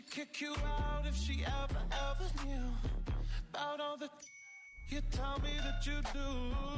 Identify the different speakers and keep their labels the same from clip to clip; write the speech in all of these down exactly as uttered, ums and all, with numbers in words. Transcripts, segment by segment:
Speaker 1: kick you out if she ever, ever knew about all the you tell me that you do.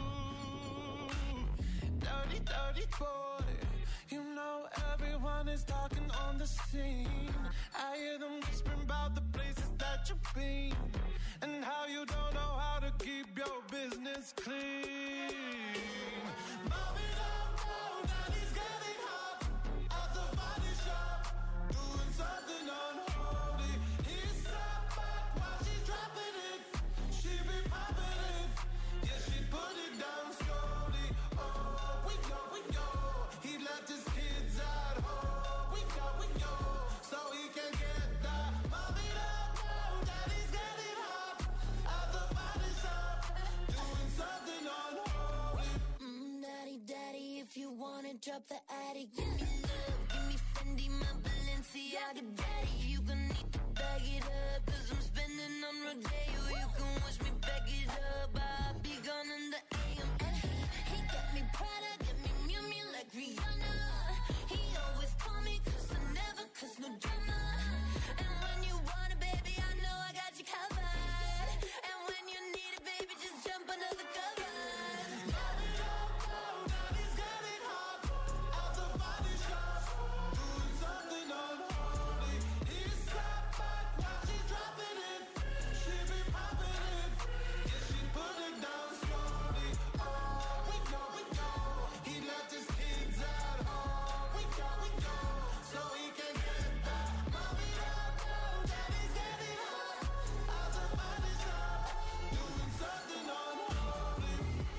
Speaker 1: Dirty, dirty boy. You know everyone is talking on the scene. I hear them whispering about the places that you've been and how you don't know how to keep your business clean. Mommy, don't know that he's getting hot at the body shop, doing something unholy. He's sat back while she's dropping it. She be popping it, yeah, she put it down slowly. Oh, we go, we go. He left his kids at home. We go, we go, so he can get that. Mommy, don't know that he's getting hot at the body shop, doing something unholy.
Speaker 2: Mm, daddy, daddy, if you wanna drop the attic, give me love, give me Fendi, my Balenciaga, daddy. You gon' need to bag it up, cause I'm spending on Rodeo. You can watch me back it up, I'll be gone in the A M. And he, he got me Prada, got me Miu Miu like Rihanna. He always call me cause I never cause no drama. And when you want it, baby, I know I got you covered. And when you need it, baby, just jump under the covers.
Speaker 1: Mommy, don't know that he's getting hot at the body shop, doing something unholy. He's sat back while she's dropping it. She be popping it, yeah, she put it down slowly. Oh, we go, we go. He left his kids at home. We go, we go, so he can get that. Mommy, don't know that he's getting hot at the body shop, doing something unholy.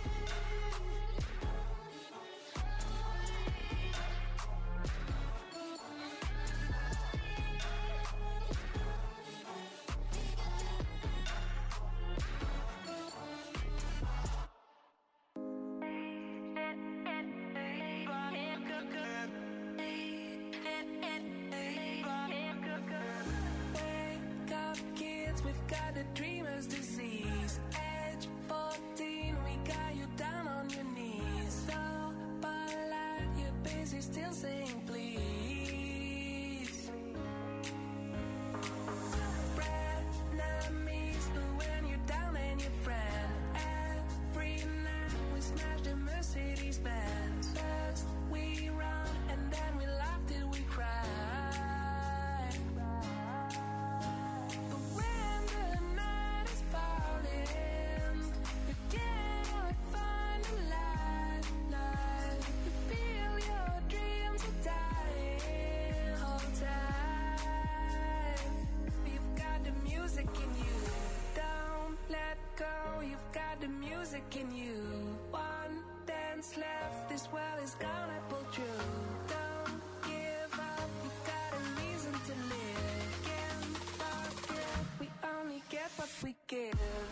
Speaker 3: Wake up, kids, we've got the dreamer's disease. Age fourteen, we got you down on your knees. So polite, you're busy still saying please. Frenemies, when you're down and your friend. Every night we smash the Mercedes Benz. First we run and then we laugh till we cry. But when the night is falling, you cannot find a light, light. You feel your dreams are dying. Hold tight. You've got the music in you. Don't let go. You've got the music in you. One dance left. This world is gonna pull through. Don't give up. You've got a reason to live. Can't forget. We only get what we give.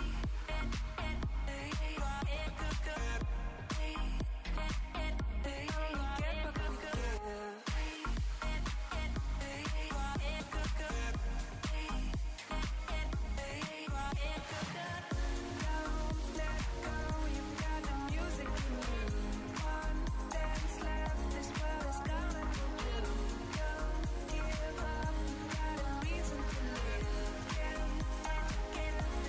Speaker 3: We only get what we give. Don't let go, you've got the music in you. One dance left, this world is gonna go through. Don't give up, you've got a reason to live. Can't forget.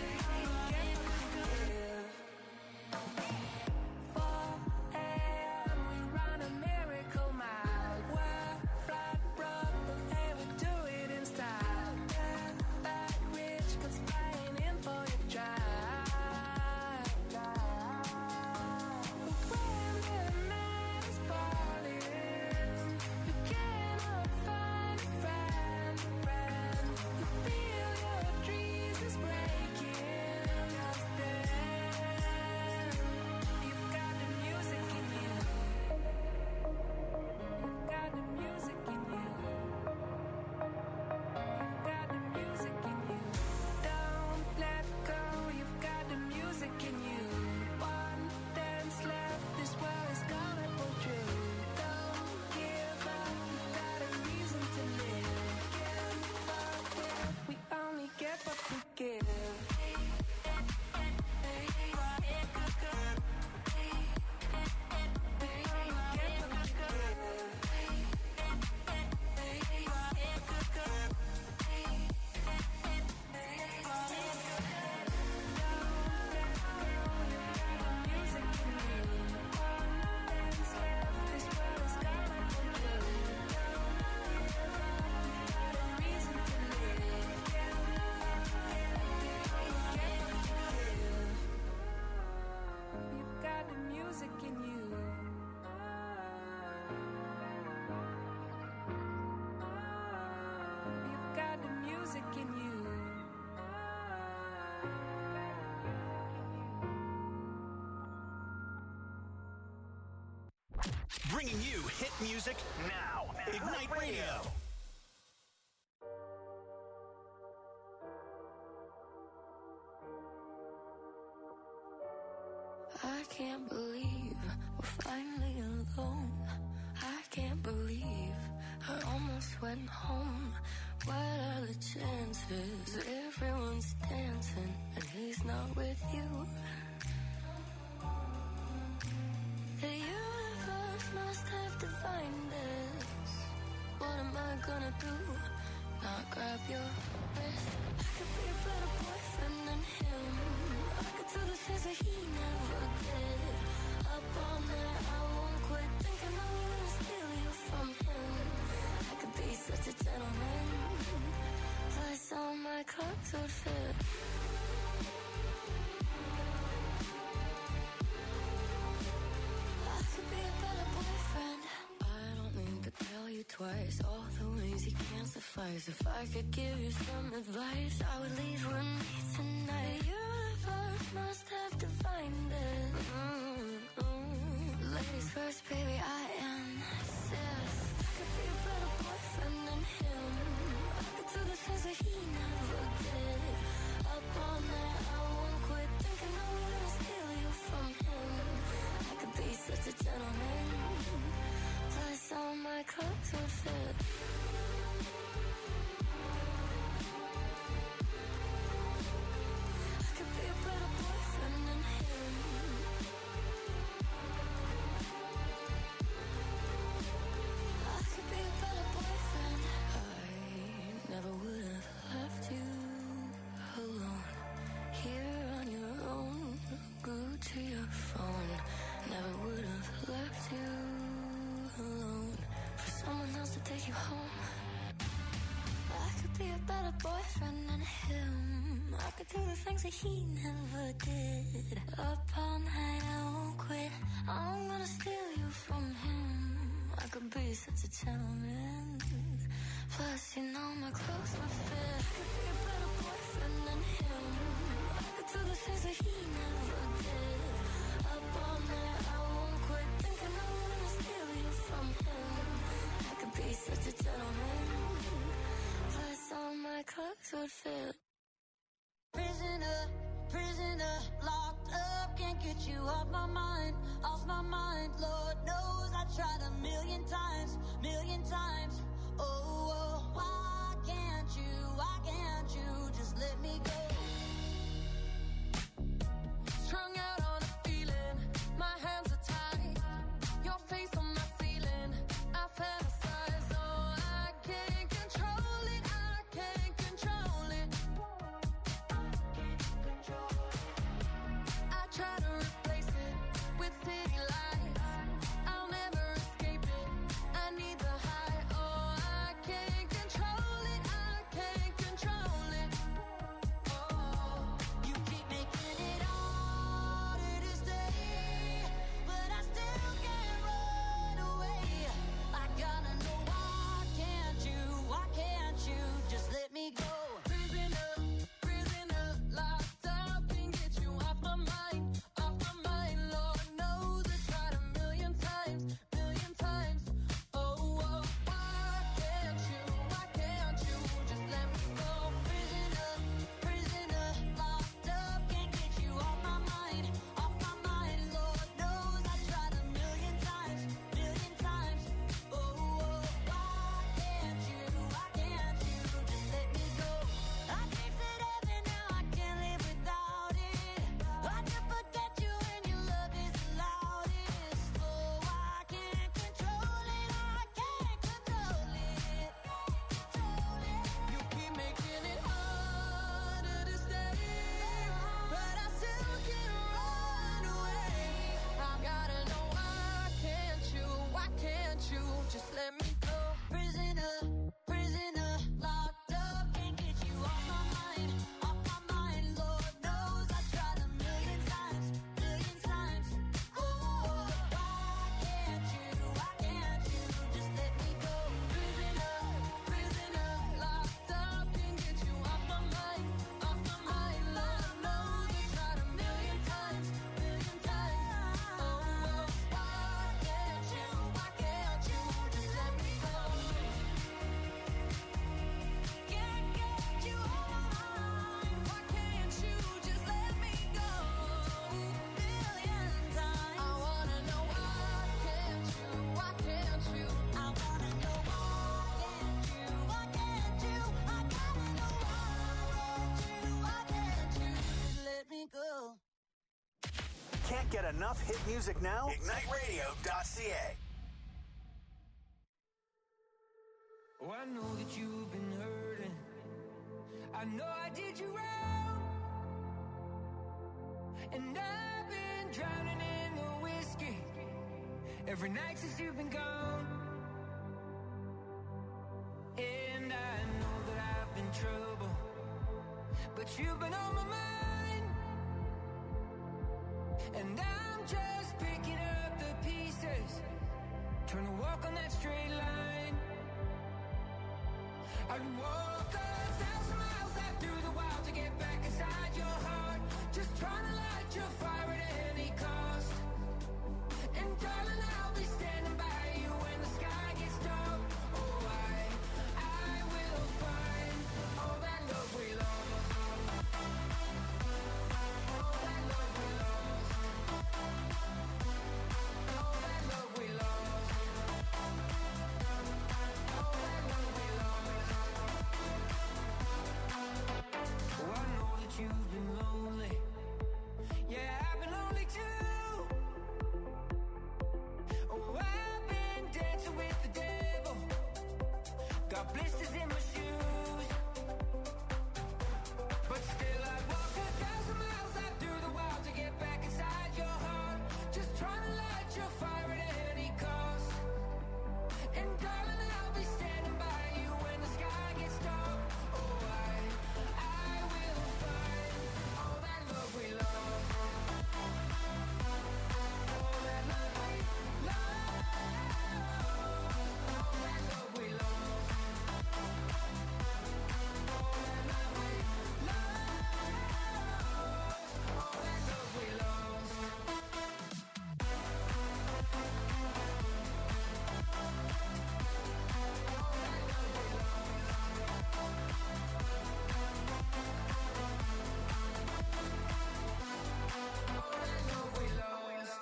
Speaker 4: bringing you hit music now. Ignite Radio.
Speaker 3: I can't believe we're finally alone. I can't believe I almost went home. What are the chances? Everyone's dancing and he's not with you. The universe must have divined this. What am I gonna do? Not grab your wrist. I could be a better boyfriend than him. I could do the things that he never did. Up all night, I won't quit thinking I'm gonna steal you from him. I could be such a gentleman. Plus all my clothes would fit. I could be a better boyfriend. I don't need to tell you twice all the ways you can't suffice. If I could give you some advice, I would leave with me tonight. The universe must have divined it. Mm-hmm. Ladies first, baby, I insist. I could be a better boyfriend than him. I could do the things that he never did. Up all night, I won't quit thinking I'm gonna steal you from him. I could be such a gentleman. Plus all my clothes would fit. I could be a better boyfriend than him. I could be a better boyfriend. I never would have left you alone. Here on your own, glued to your phone. Never would have left you alone for someone else to take you home. I could be a better boyfriend than him. I could do the things that he never did. Up all night, I won't quit. I'm gonna steal you from him. I could be such a gentleman. Plus, you know my clothes would fit. I could be a better boyfriend than him. I could do the things that he never did. Up all night, I won't quit thinking I'm gonna steal you from him. I could be such a gentleman. Plus, all my clothes would fit.
Speaker 5: Prisoner, prisoner, locked up, can't get you off my mind, off my mind. Lord knows I tried a million times, million times. Oh, oh, why can't you, why can't you just let me go?
Speaker 3: Strung out on a feeling, my hands are tied. Your face on my ceiling, I fantasize. Oh, I can't control it, I can't control it. I try to replace it with city lights. I'll never escape it, I need the high. Oh, I can't
Speaker 4: get enough hit music now? ignite radio dot c a.
Speaker 3: Oh, I know that you've been hurting. I know I did you wrong. And I've been drowning in the whiskey every night since you've been gone. And I know that I've been trouble, but you've been on my mind. And I'm just picking up the pieces, trying to walk on that straight line. I'd walk a thousand miles out through the wild to get back inside your heart, just trying to light your fire at any cost. And darling, I'll be standing by you when the sky gets dark. Oh, I, I will find all that love we lost. All that love we lost. All that love we lost. All that love we lost. Oh, I know that you've been lonely. Yeah, I've been lonely too. Oh, I've been dancing with the devil. Got blisters in my shoes. But still I'd walk a thousand miles out through the wild to get back inside your heart, just trying to light your fire at any cost. And darling, I'll be standing by you when the sky gets dark. Oh, I, I will find all that love we lost. All that love we lost. All that love we lost. All that love we lost. All that love we lost. All that love we lost.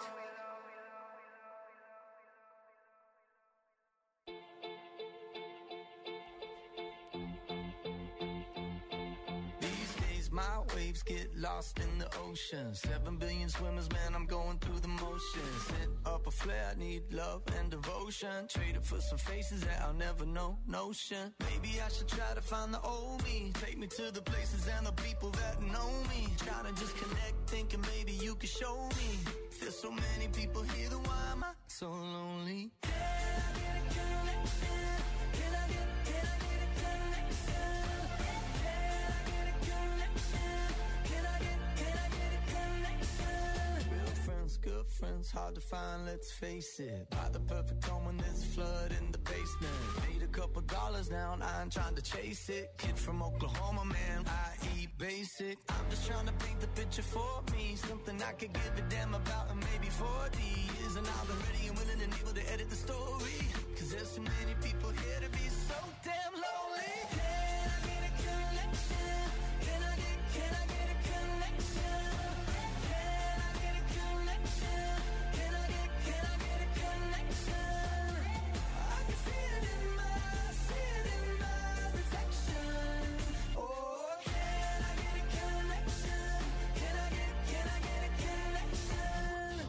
Speaker 6: These days my waves get lost in the ocean. Seven billion swimmers, man, I'm going through the motions. Lit up a flare, need love and devotion. Traded for some faces that I'll never know, notion. Maybe I should try to find the old me. Take me to the places and the people that know me. Trying to just connect, thinking maybe you could show me. There's so many people here, then why am I so lonely? Can I get a connection? Can I get, can I get a connection? Can I get a connection? Can I get, can I get a connection? Real friends, good friends, hard to find, let's face it. Buy the perfect home when there's a flood in the basement. Made a couple dollars now and I ain't trying to chase it. Kid from Oklahoma, man, I eat basic. I'm just trying to paint the picture for me. Something I could give a damn about in maybe forty years. And I'll be ready and willing and able to edit the story. Cause there's so many people here to be so damn lonely. Can I get a connection? Can I get, can I get a connection? Can I get a connection? Can I get, can I get a connection? I can see it in my, see it in my reflection. Oh, can I get a connection? Can I get, can I get a connection?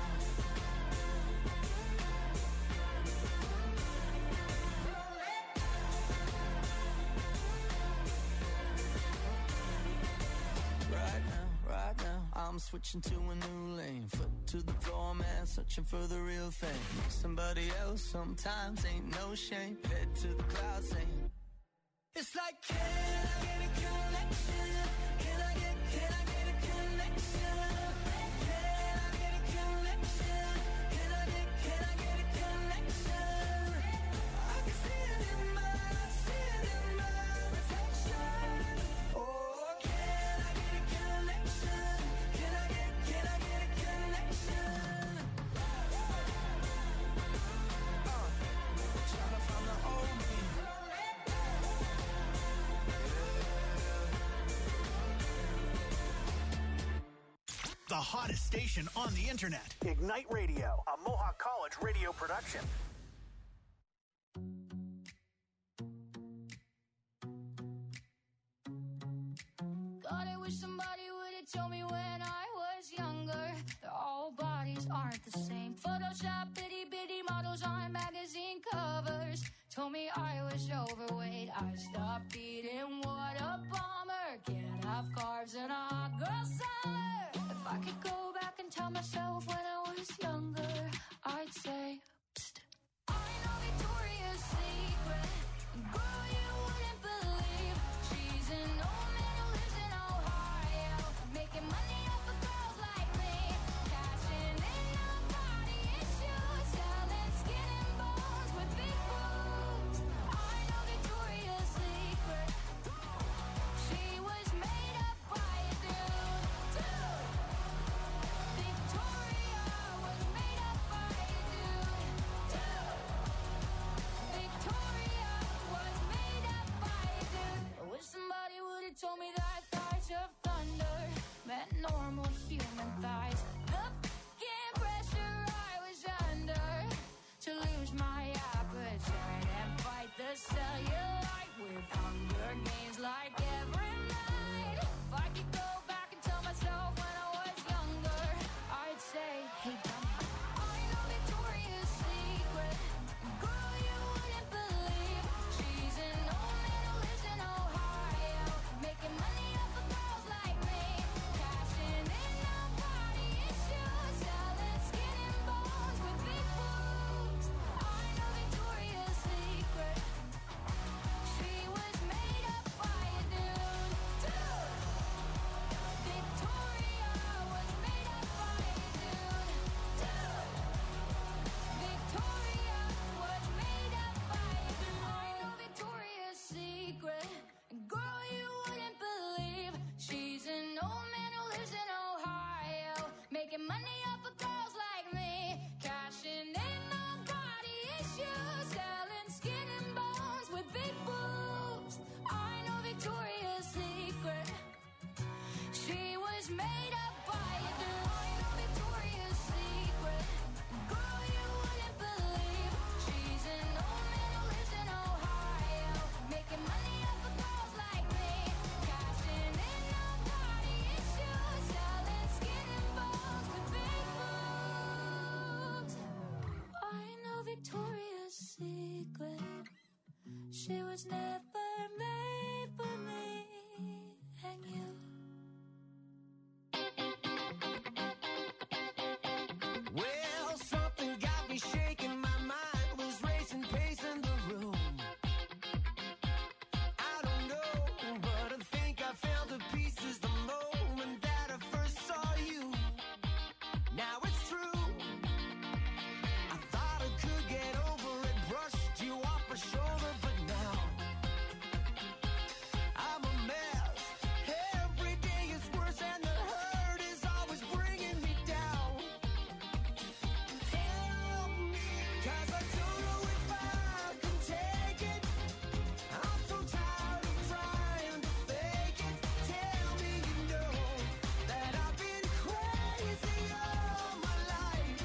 Speaker 6: Right now, right now, I'm switching to a new lane. Foot to the floor, man, searching for the real thing. Somebody else sometimes ain't no shame. Head to the clouds saying, it's like, can I get a connection? Can I get, can I get a connection? Can I get a connection? Can I get, can I get a connection? I can see it in my, see it in my reflection. Oh, can I get a connection? Can I get, can I get a connection? Uh, trying to find the old me.
Speaker 4: The hottest station on the internet. Ignite Radio, a Mohawk College radio production.
Speaker 7: God, I wish somebody would have told me when I was younger that all bodies aren't the same. Photoshop itty bitty models on magazine covers. Told me I was overweight. I stopped eating. What a bummer. Can't have carbs in a hot girl summer. If I could go back and tell myself when I was younger, I'd say, psst. I know Victoria's Secret. Girl, you wouldn't believe. She's an old man who lives in Ohio, making money off of girls like me, cashing in on body issues, selling skin and bones with big boobs. I know Victoria's Secret. She was made up by a dude, dude. Victoria was made up by a dude, dude. Victoria was made up by a dude. I wish somebody would have told me that thighs of thunder meant normal human thighs. The f***ing pressure I was under to lose my appetite and fight the cellulite with Hunger Games like every night. If I could go back and tell myself when I was younger, I'd say, hey dummy, I know Victoria's Secret. Girl, you wouldn't believe. She's an old man who lives in Ohio, making money off of girls like me, cashing in on body issues, selling skin and bones with big boobs. I know Victoria's Secret. She was made up by a dude, dude. Victoria was made up by a dude, dude. Victoria was made up by a dude. I know Victoria's Secret. Girl, you wouldn't believe. She's an old man who lives in Ohio, making money off of girls like me, cashing in on body issues, selling skin and bones with big boobs. I know Victoria's Secret. She was made up by a dude. I know Victoria's Secret. Girl, you wouldn't believe. She's an old man who lives in Ohio, making money off of girls like me, cashing in on body issues, selling skin and bones with big boobs. I know Victoria's Secret. She was never made for me and you.
Speaker 6: Well, something got me shaking. My mind was racing, pacing the room. I don't know, but I think I found the pieces the moment that I first saw you. Now it's true. I thought I could get over it, brushed you off my shoulder, but now I'm a mess. Every day is worse and the hurt is always bringing me down. Help me, 'cause I don't know if I can take it. I'm so tired of trying to fake it. Tell me you know that I've been crazy all my life.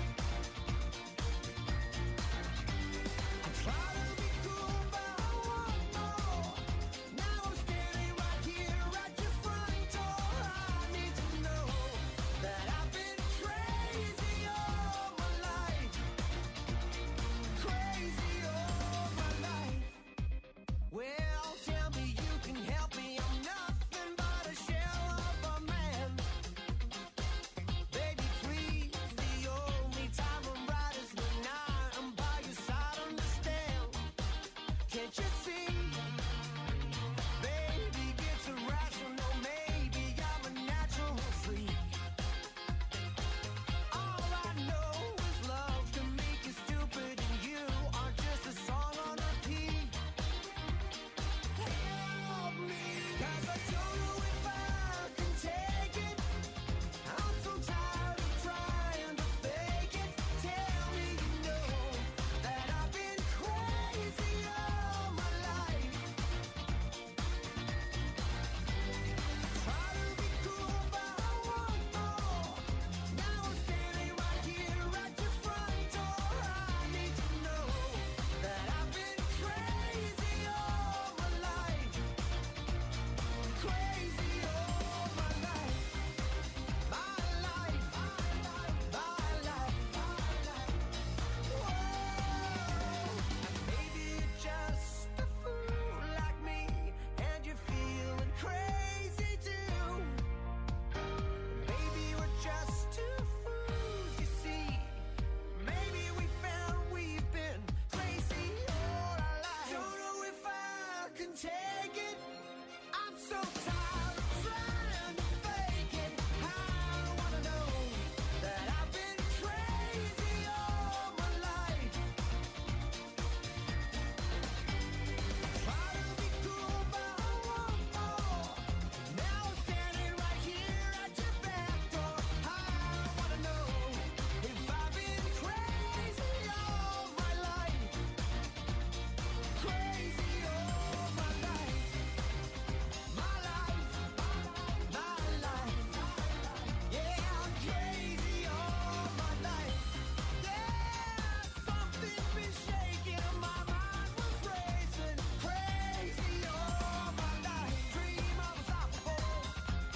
Speaker 6: I try to be cool, but I want more. Now I'm standing right here at your front door. I need to know that I've been crazy all my life. Crazy all my life. Well, tell me you can help me. I'm nothing but a shell of a man. Baby, please, the only time I'm right is when I'm by your side. Understand? Can't you see? Baby, it's irrational. Maybe I'm a natural freak. All I know is love can make you stupid, and you are just a song on repeat.
Speaker 1: tired of trying to fake it. I wanna know that I've been crazy all my life. Try to be cool, but I want more. Now I'm standing right here at your back door. I wanna know if I've been crazy all my life. Crazy all my life. My life, my life. Yeah, I'm crazy all my life. Yeah, something's been shaking, my mind was racing. Crazy all my life. Dream I was unstoppable.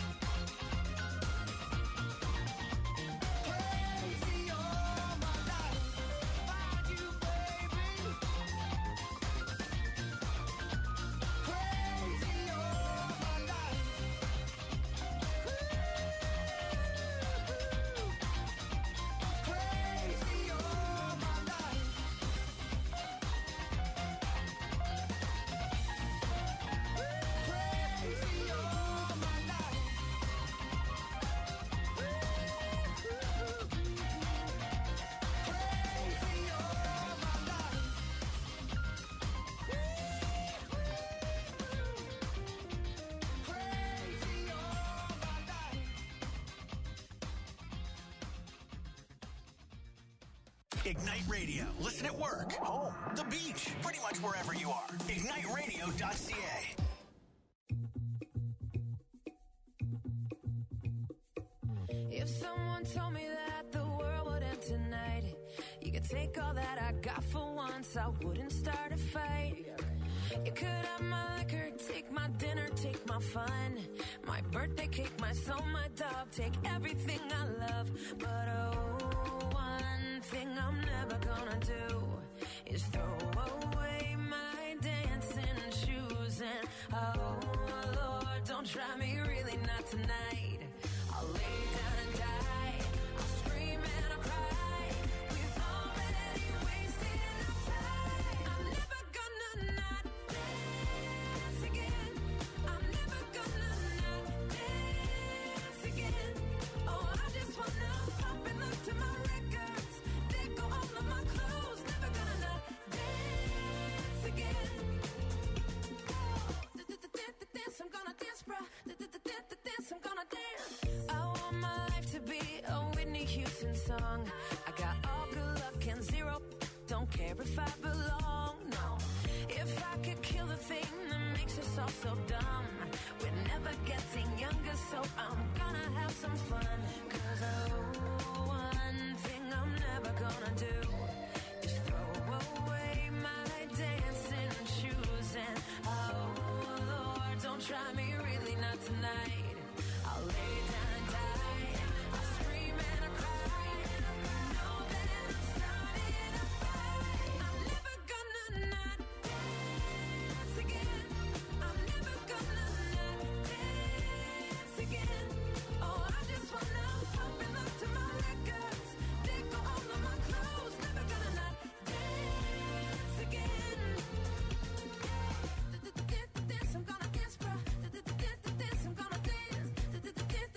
Speaker 1: Crazy all my life. Find you, baby. Crazy all my life. Crazy all my life. Crazy all my life. Crazy all my life. Crazy all my life.
Speaker 4: Ignite Radio. Listen at work, home, the beach, pretty much wherever you are. ignite radio dot c a.
Speaker 3: If someone told me that the world would end tonight, you could take all that I got for once, I wouldn't start a fight. You could have my liquor, take my dinner, take my fun, my birthday cake, my soul, my dog, take everything I love. But oh, one thing I'm never gonna do is throw away my dancing shoes. And oh Lord, don't try me, really not tonight. I'll lay down and die, I'll scream and I'll cry. We've already wasted our time. I'm never gonna not dance again. I'm never gonna not dance again. Oh, I just wanna pop and look to my records. They go all of my clothes. Never gonna not dance again. Dance, I'm gonna dance, bro. Dance, I'm gonna dance. I want my life to be a Whitney Houston song. I got all good luck and zero. Don't care if I belong, no. If I could kill the thing that makes us all so dumb, we're never getting younger, so I'm gonna have some fun. Cause oh, one thing I'm never gonna do is throw away my dancing shoes. And oh Lord, don't try me, really not tonight. I'll lay down and die, I'll scream and I'll cry. Know that I'm starting a fight. I'm never gonna not dance again. I'm never gonna not dance again. Oh, I just wanna pop and look to my records. They go all of my clothes. Never gonna not dance again. Dance, I'm gonna dance, bro. Dance, I'm gonna dance.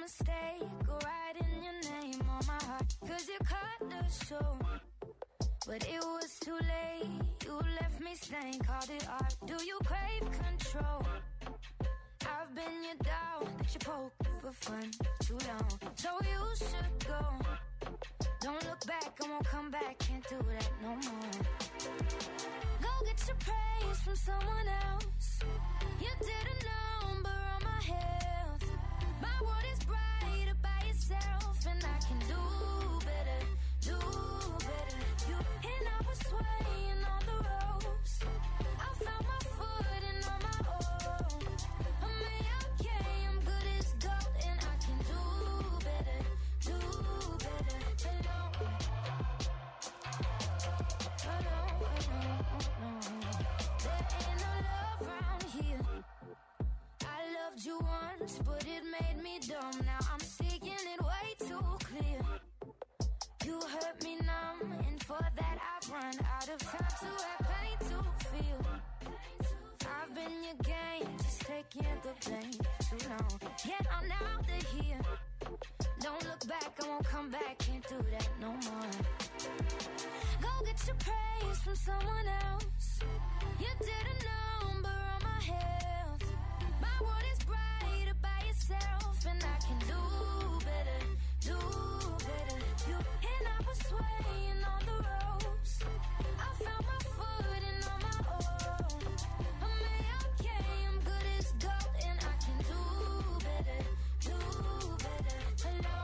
Speaker 7: mistake, writing your name on my heart. Cause you cut the show, but it was too late. You left me stained, called it art. Do you crave control? I've been your dog that you poke for fun too long. So you should go. Don't look back, I won't come back. Can't do that no more. Go get your praise from someone else. You did a number on my health. My world is brighter by yourself, and I can do better, do better. You and I was swaying on the ropes. I found my footing on my own. I'm okay, I'm good as gold, and I can do better, do better. Hello, hello, hello, no. There ain't no love around here. I loved you once, but it made me dumb. Now I'm seeing it way too clear. You hurt me numb, and for that I've run out of time to have pain to feel. I've been your game, just taking the blame for too long. Yet I'm out of here. Don't look back, I won't come back. Can't do that no more. Go get your praise from someone else. You did a number on my health. My world is brighter by yourself, and I can do better, do better. You and I was swaying on the ropes. I found my footing on my own. I'm okay, I'm good as gold, and I can do better, do better. Hello.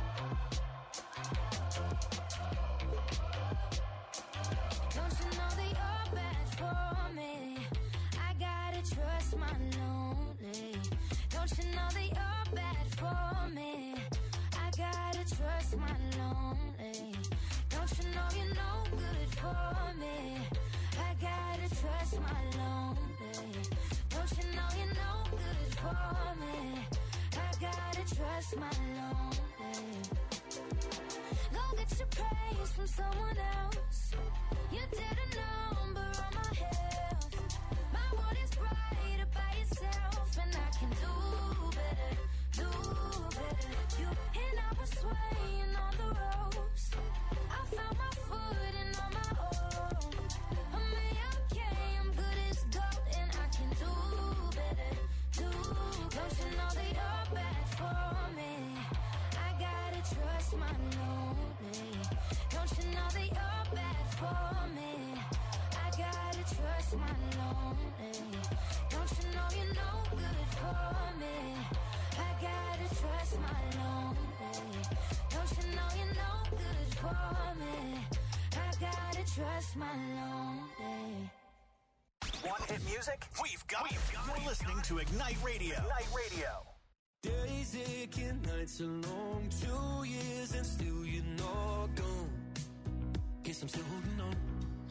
Speaker 7: Don't you know that you're bad for me? I gotta trust my lonely. Don't you know that you're bad for me? I gotta trust my lonely. Don't you know you're no good for me? I gotta trust my lonely. Don't you know you're no good for me? I gotta trust my lonely. Go get your praise from someone else. You did a number on my health. My world is brighter by yourself, and I can do better, do better. You and I was swaying on the ropes. I found my footing on my own. I'm okay, I'm good as gold, and I can do better, do. Don't you know that you're bad for me? I gotta trust my lonely. Don't you know that you're bad for me? I gotta trust my lonely. Don't you know you're no good for me? I gotta trust my lonely. Don't you know you're no good for me? I gotta trust my lonely.
Speaker 4: Want hit music? We've got it. You're listening to Ignite Radio. Ignite Radio.
Speaker 8: Days aching, nights are long, two years and still you're not gone. Guess I'm still holding on.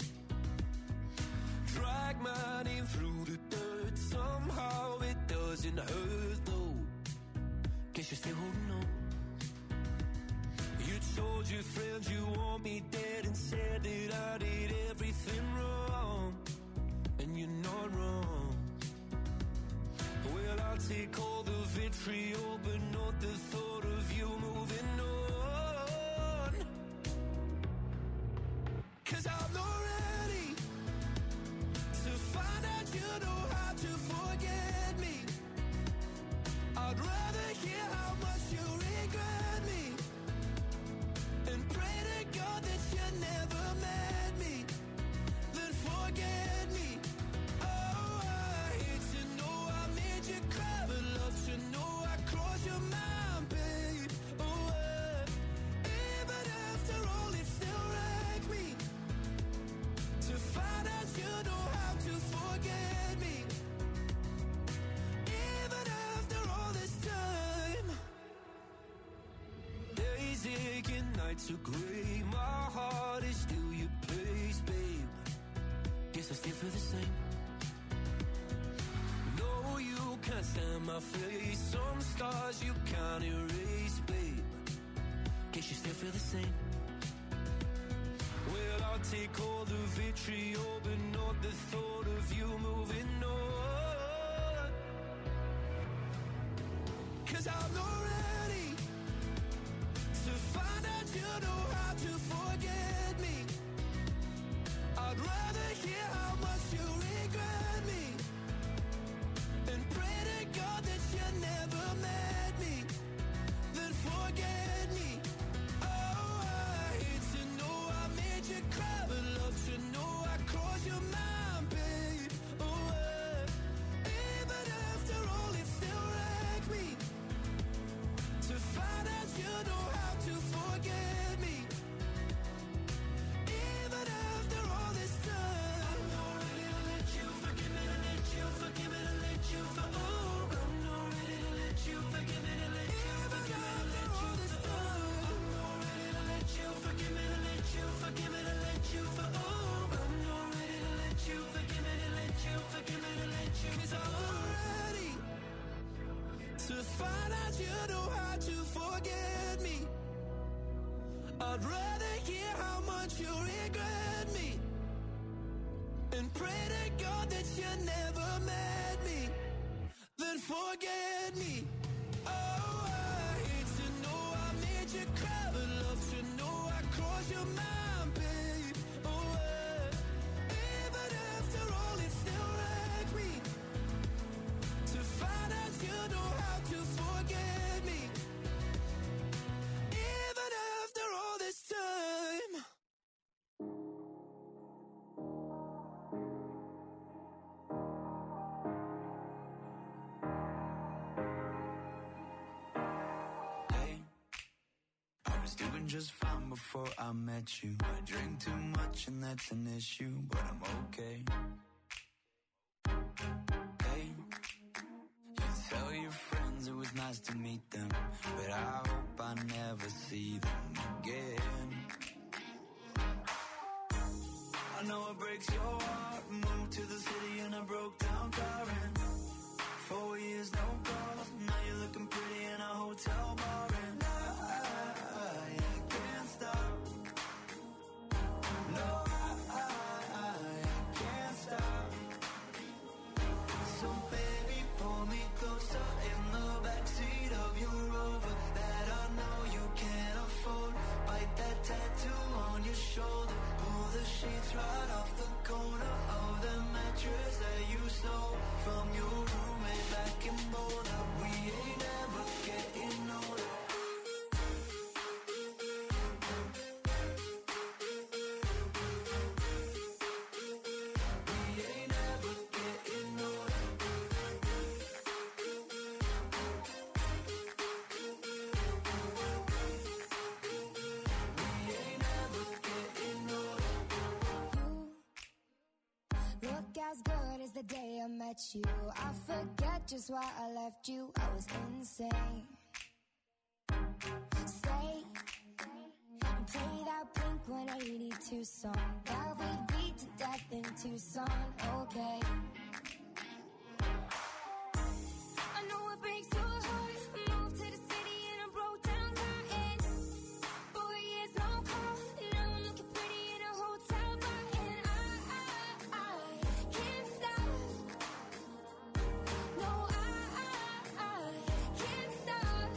Speaker 8: Drag my name through the dirt, somehow it doesn't hurt though. Guess you're still holding on. You told your friends you want me dead and said that I did everything wrong. And you're not wrong. Well, I'll take all the vitriol, but not the thought of you moving on. Cause I'm not ready to find out you know how to forget me. I'd rather hear how much you regret me and pray to God that you never met me, then forget me. Oh, I hate to know I made you cry, but love to know I crossed your mind, babe. Oh, uh, even after all, it still wrecked me to find out you know how to forget me. Even after all this time, days aching, nights are gray. My heart is still your place, babe. Guess I still feel the same. No, you can't stand my face. Some scars you can't erase, babe. Guess you still feel the same. Well, I'll take all the vitriol, but not the thought of you moving on. Cause I'm not ready forget me. Even after all this time, I'm not ready to let you forgive me, to let you forgive me, to let you for oh. I'm not ready to let you forgive me, to let you forgive me, to let you this time. I'm not ready to let you forgive me, to let you forgive me, to let you for oh. I'm not ready to let you forgive me, to let you forgive me, to let you. 'Cause I'm ready to find out you know how to forget me. I'd rather hear how much you regret me and pray to God that you never met me than forget me. Oh, I hate to know I made you cry, but love to know I crossed your mind, babe. Oh, uh, even after all, it still wrecks me to find out you know how to forget me. Even after all this time.
Speaker 6: Hey, I was doing just fine before I met you. I drink too much and that's an issue, but I'm okay. Hey, you tell your friends it was nice to meet them, but I hope I never see them again. I know it breaks your heart. Moved to the city and I broke down crying. Four years, no calls. Now you're looking pretty in a hotel bar, and I, I, I can't stop. No, I, I, I can't stop. So baby, pull me closer in the backseat of your Rover that I know you can't afford. Bite that tattoo on your shoulder. Pull the sheets right off the corner of the mattress that you stole from your roommate back in Boulder. We ain't ever getting older. We ain't ever getting older. We ain't ever getting older.
Speaker 7: You look as good as the day I met you. I forget just why I left you. I was insane. Stay and play that Blink one eighty-two song that we beat to death in Tucson. Okay. I know it breaks your heart. I moved to the city and I broke down crying. Four years, no call. Now I'm looking pretty in a hotel bar, and I, I, I can't stop. No, I, I, I can't stop.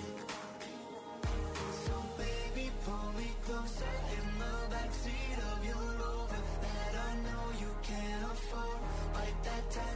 Speaker 6: So baby, pull me closer in the backseat of your Rover that I know you can't afford. Bite that tattoo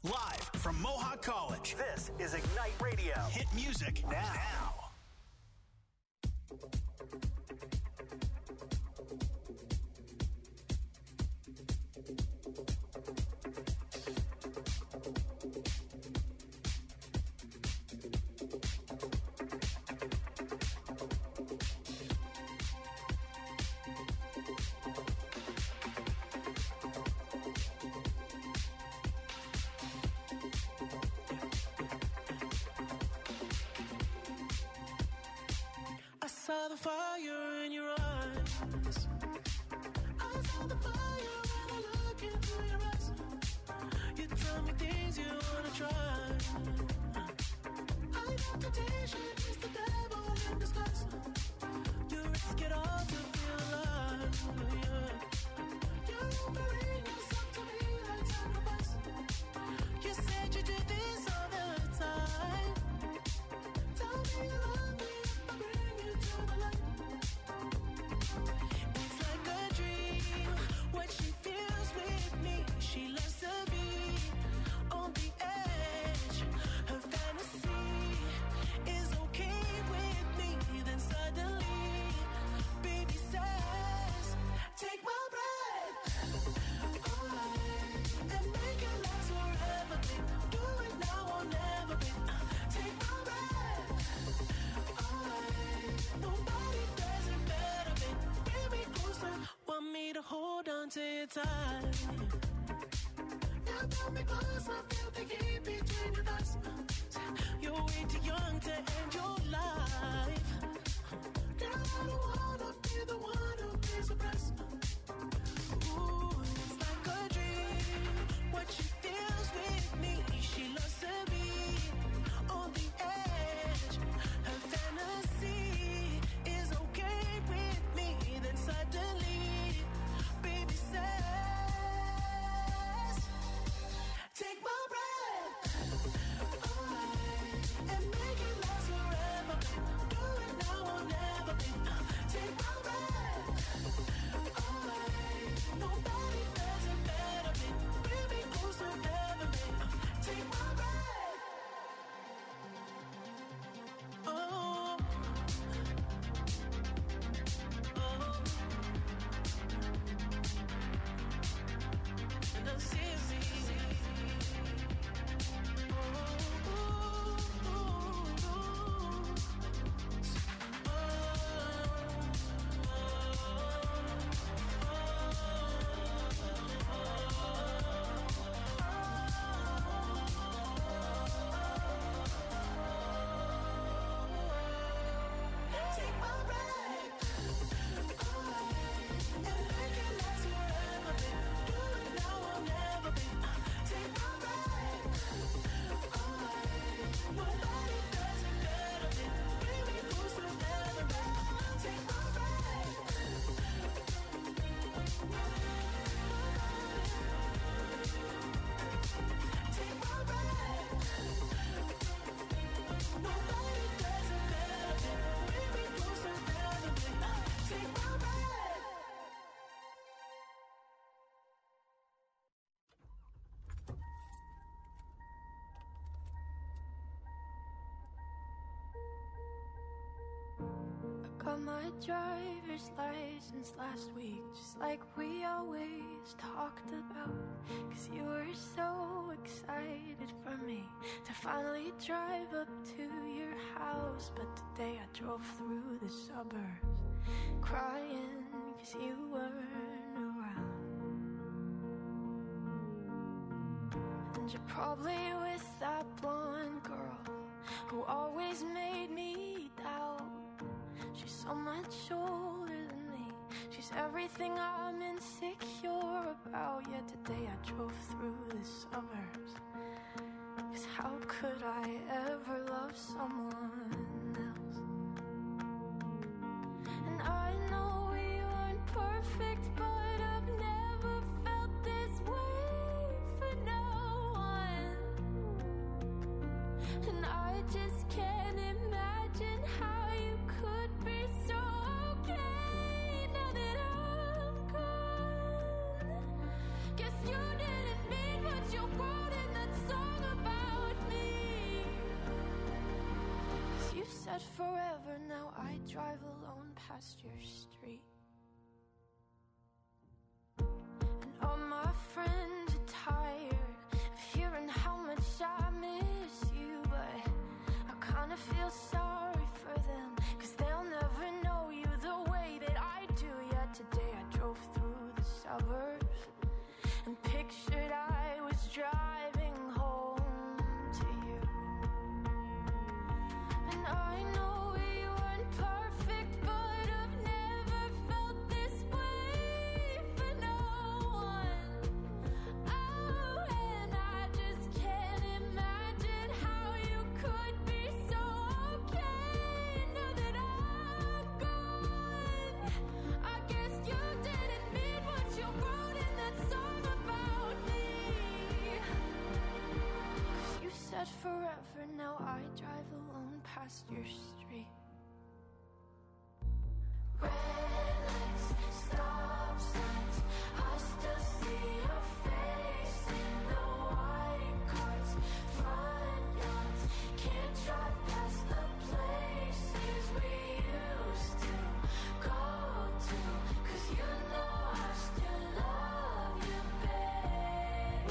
Speaker 4: Live from Mohawk College, this is Ignite Radio. Hit music now. now.
Speaker 8: saw the fire in your eyes. I saw the fire when I look into your eyes. You tell me things you wanna try. I know temptation is the devil in disguise. You risk it all to feel alive. Yeah. You're offering yourself to me like sacrifice. You said you do this all the time. Tell me you love me if I bring you to the light. It's like a dream what she feels with me. She loves to be on the edge. Her fantasy is okay with me. Then suddenly, baby says, take my breath away and make it last forever. Do it now or never. Take my breath away. Nobody does it better. Bring me closer. Want me to hold on to your tight. Yeah, pull me closer. Feel the heat between your thighs. You're way too young to end your life. Girl, I don't wanna be the one who pays the price. Ooh, it's like a dream what she feels with me. She loves to be on the edge. Her fantasy is okay with me. Then suddenly, baby says, take my breath away and make it last forever. Do it now or never. Take my breath away. Nobody does it better. Bring me closer ever. Take my breath. Oh, oh, and I see me. Take my breath away and make it last forever. Do it now or never. Take my breath away. Nobody does it better. Bring me closer ever. Take my breath. Take my breath. Nobody does it better. Bring me closer ever. Take my breath.
Speaker 3: I got my driver's license last week, just like we always talked about. Cause you were so excited for me to finally drive up to your house. But today I drove through the suburbs crying cause you weren't around. And you're probably with that blonde girl who always made me doubt. She's so much older than me. She's everything I'm insecure about. Yet today I drove through the suburbs. Cause how could I ever love someone else? And I know we aren't perfect, but I've never felt this way for no one. And I just can't imagine how you could be so okay now that I'm gone. Guess you didn't mean what you wrote in that song. said forever, now I drive alone past your street. And all my friends are tired of hearing how much I miss you, but I kinda feel sorry for them, 'cause they'll never know you the way that I do. Yet today I drove through the suburbs and pictured I was driving home to you. And I know we weren't perfect, but I've never felt this way for no one. Oh, and I just can't imagine how you could be so okay now that I'm gone. I guess you didn't mean what you wrote in that song about me. 'Cause you said forever, now I drive alone past your street. Red lights, stop signs, I still see your face in the white cars, front yards. Can't drive past the places we used to go to, 'cause you know I still love you, babe.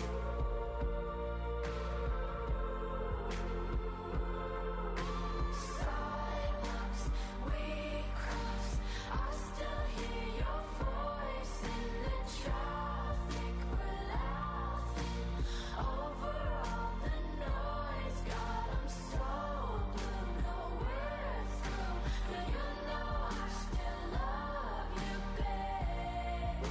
Speaker 3: Sidewalks we crossed, I still hear your voice in the traffic. We're laughing over all the noise. God, I'm so blue, no we're through, but you know I still love you, babe.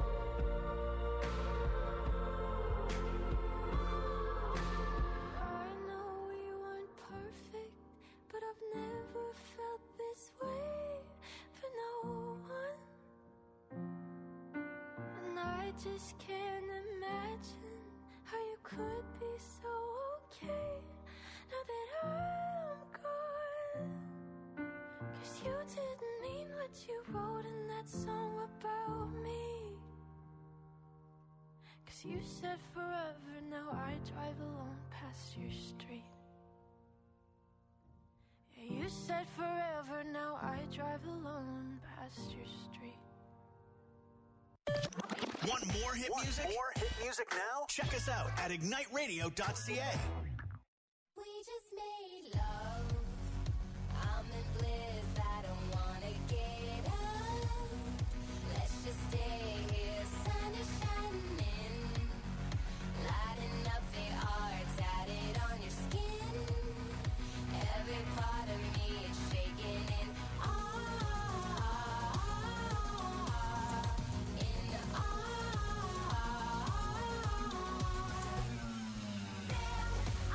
Speaker 3: I know we weren't perfect, but I've never felt this way for no one. And I just can't imagine how you could be so okay now that I'm gone. 'Cause you didn't mean what you wrote in that song about me. 'Cause you said forever, now I drive alone past your street. Yeah, you said forever, now I drive alone past your street.
Speaker 4: Want more hit
Speaker 9: Want
Speaker 4: music?
Speaker 9: more hit music now?
Speaker 4: Check us out at ignite radio dot c a.
Speaker 2: We just made love. I'm in bliss. I don't wanna get up. Let's just stay here. Sun is shining, lighting up the art tatted on your skin. Every part of me is shaking in awe, in awe. Damn,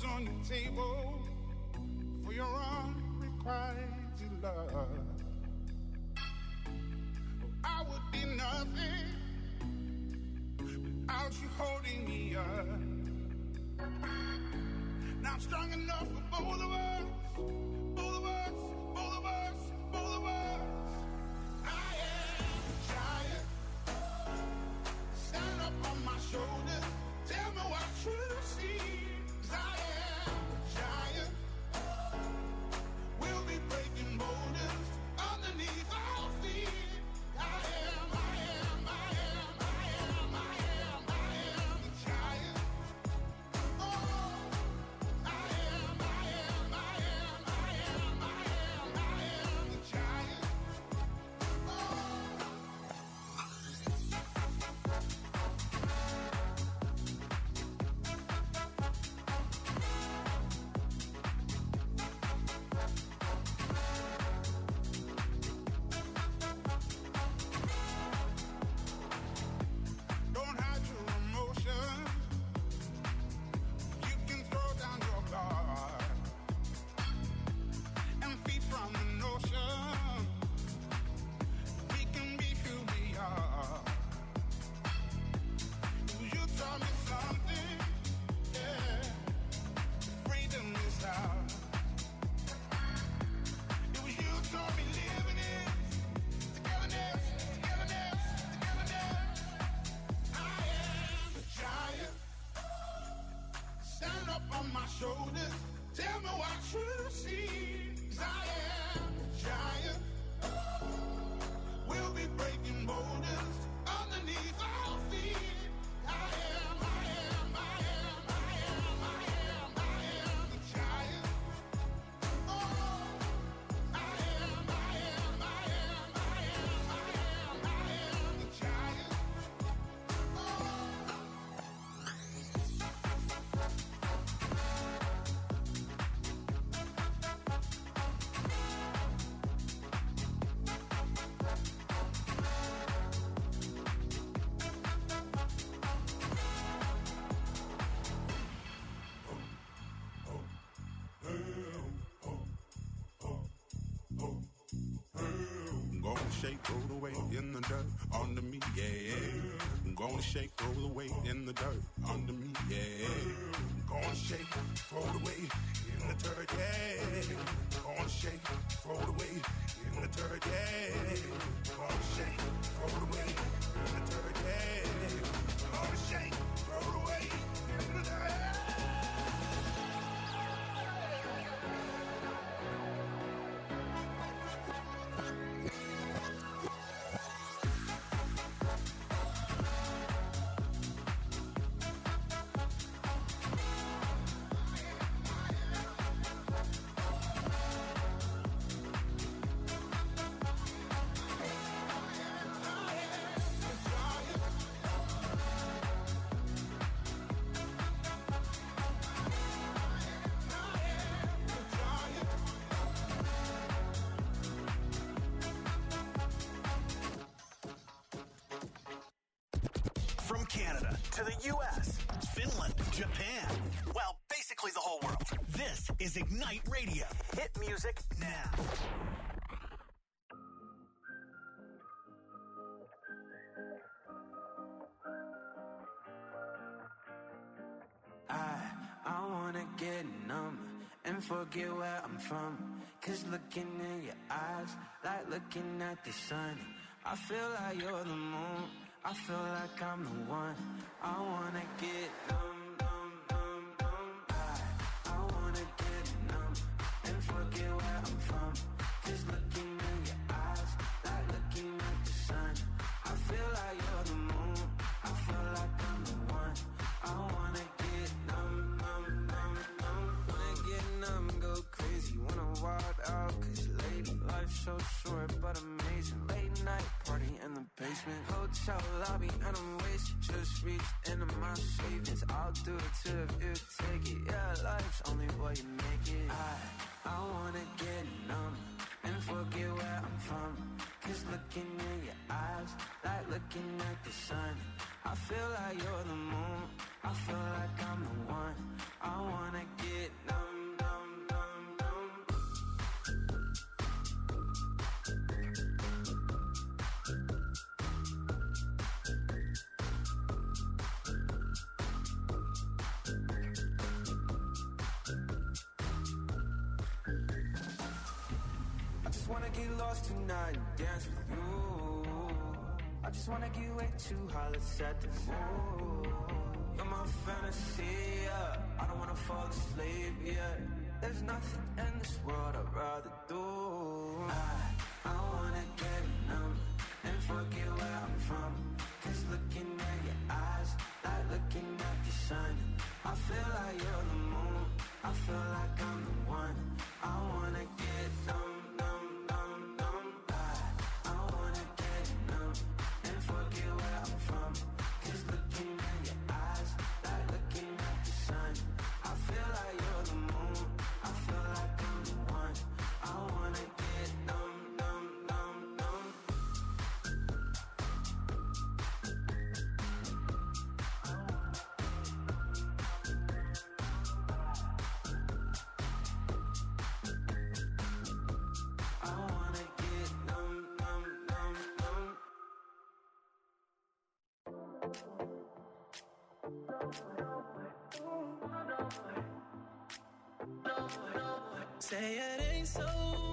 Speaker 9: rose on your table for your unrequited love. I would be nothing without you holding me up. Now I'm strong enough for both of us, both of us, both of us, both of us. I am a giant. Stand up on my shoulders. Tell me what you see. 'Cause I am a giant. We'll be breaking boulders underneath our feet. I am, I am, I am, I am, I am, I am a giant. Oh, I am, I am, I am, I am, I am, I am a giant. Don't hide your emotions. You can throw down your guard and feed from the notion. We can be who we are. You taught me something, yeah. Freedom is ours. It was you taught me living it. Togetherness, togetherness, togetherness. I am a giant. Stand up on my shoulders. Tell me what you see. 'Cause I am a giant. We'll be breaking boulders underneath our feet. I am, I am, I am, I am, I am, I am a giant. Oh, I am, I am, I am, I am, I am, I am a giant. I'm gonna shake, roll the weight in the dirt under me, yeah. I'm gonna shake, roll the weight in the dirt under me, yeah. I'm gonna shake, roll the weight in the dirt, yeah. I'm gonna shake, roll the weight in the dirt, yeah. I'm gonna shake, roll the weight in the dirt, yeah. I'm gonna shake, roll the weight in the dirt.
Speaker 4: From Canada to the U S, Finland, Japan, well, basically the whole world. This is Ignite Radio. Hit music now.
Speaker 10: I, I wanna get numb and forget where I'm from. Cause looking in your eyes, like looking at the sun. I feel like you're the moon, I feel like I'm the one. I wanna get numb, numb, numb, numb. I, I wanna get numb and forget where I'm from. Cause looking in your eyes, like looking at the sun. I feel like you're the moon, I feel like I'm the one. I wanna get numb, numb, numb, numb. Wanna get numb, go crazy, wanna wild out. Cause lady, life's so short but amazing. Late night party in the basement, hotel lobby and I'm wasted. Just reached into my savings, I'll do it too if you take it. Yeah, life's only what you make it. I, I wanna get numb and forget where I'm from. Cause looking in your eyes, like looking at the sun. I feel like you're the moon, I feel like I'm the one. I wanna get wanna get lost tonight and dance with you. I just wanna get way too high, let's set the mood. You're my fantasy, yeah. I don't wanna fall asleep, yeah. There's nothing in this world I'd rather do. I, I wanna get numb and forget where I'm from. Cause looking at your eyes, like looking at the sun. I feel like you're the moon, I feel like I'm the one. I wanna get numb, numb, numb, numb. I, I wanna get numb and forget where I'm from. Cause looking at your eyes, like looking at the sun. I feel like you're the moon, I feel like I'm the one. I wanna get numb, numb, numb, numb. I wanna get numb, numb, numb, numb.
Speaker 11: Say it ain't so.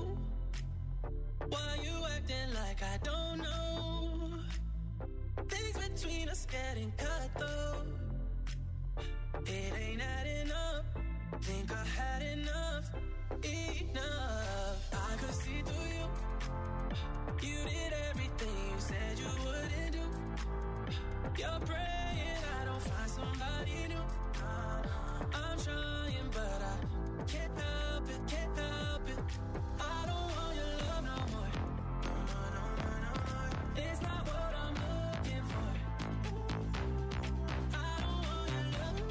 Speaker 11: Why you acting like I don't know? Things between us getting cut though. It ain't adding up. Think I had enough, enough. I could see through you. You did everything you said you wouldn't do. You're praying I don't find somebody new. I'm trying, but I can't help it, can't help it. I don't want your love no more. No more, no more, no more. It's not what I'm looking for. I don't want your love.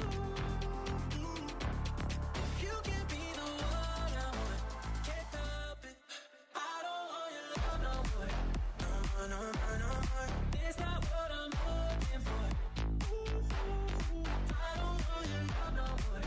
Speaker 11: If you can be the one I want, can't help it. I don't want your love no more. No more, no more, no more. It's not what I'm looking for. I don't want your love no more.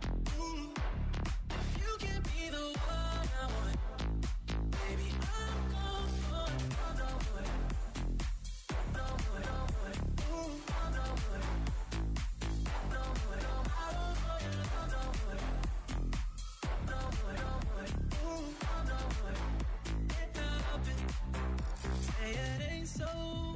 Speaker 11: If you can be the one I want, baby, I'm gone for love no more. No more, no more. Love no more. No more, no more. I don't want your love no more. No more, no more. Love no more. Can't help it. Say it ain't so.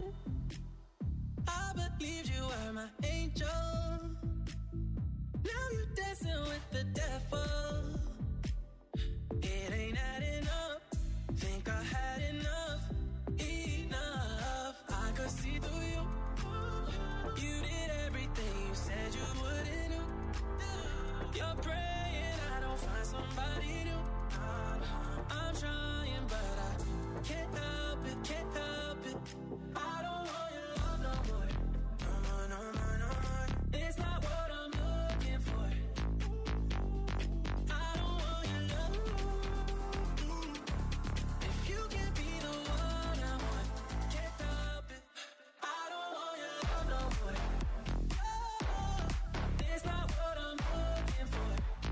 Speaker 11: I believed you were my angel. Now you dancing with the devil. It ain't adding up. Think I had enough, enough. I could see through you. You did everything you said you wouldn't do. You're praying I don't find somebody new. I'm trying, but I can't help it, can't help it. I don't want your love no more. No more, no more, no more. It's not what I'm looking for. I don't want your love. If you can be the one I want, can't help it. I don't want your love no more. It's not what I'm looking for.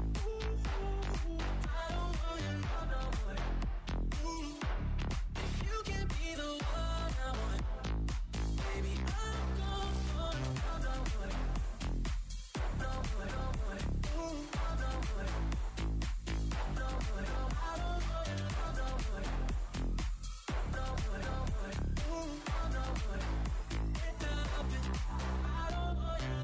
Speaker 11: I don't want your love no more. If you can be the one I want, baby, I'm gone for love no more. No more, no more. Love no more. No more, no more. I don't want your love no more. No more, no more. Love no more. Can't help it. I don't want your.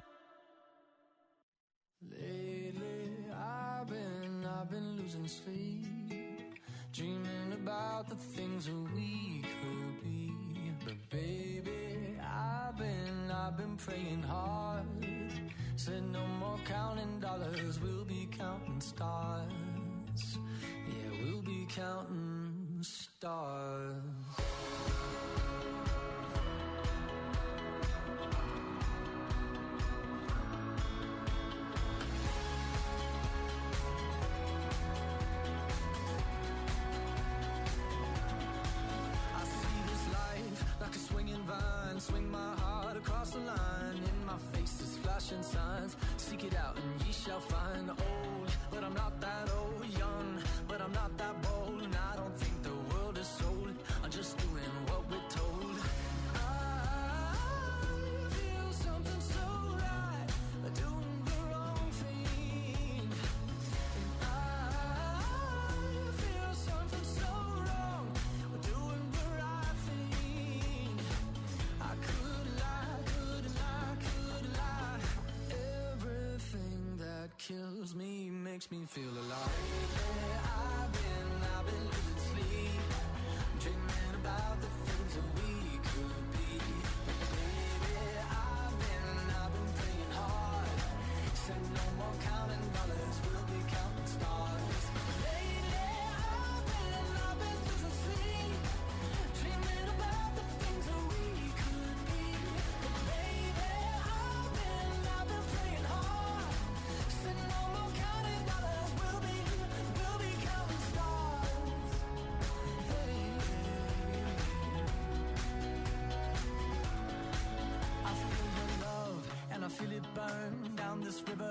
Speaker 6: Lately, I've been, I've been losing sleep, dreaming about the things that we could be. But baby, I've been, I've been praying hard. Said no more counting dollars, we'll be counting stars. Yeah, we'll be counting stars. I see this life like a swinging vine, swing my heart across the line. In my face is flashing signs, seek it out and ye shall find. Old, but I'm not that old. Young, but I'm not that bold. And I don't think the world is sold. I just moves me, makes me feel alive. Lately I've been, I've been losing sleep, dreaming about the things that we could be. Baby, I've been, I've been praying hard, said no more counting dollars, we'll be counting stars. Lately I've been, I've been losing sleep, dreaming about the things that we could be. Baby, I've been, I've been praying hard, said no more counting dollars, we'll be, we'll be counting stars. Hey. I feel your love and I feel it burn down this river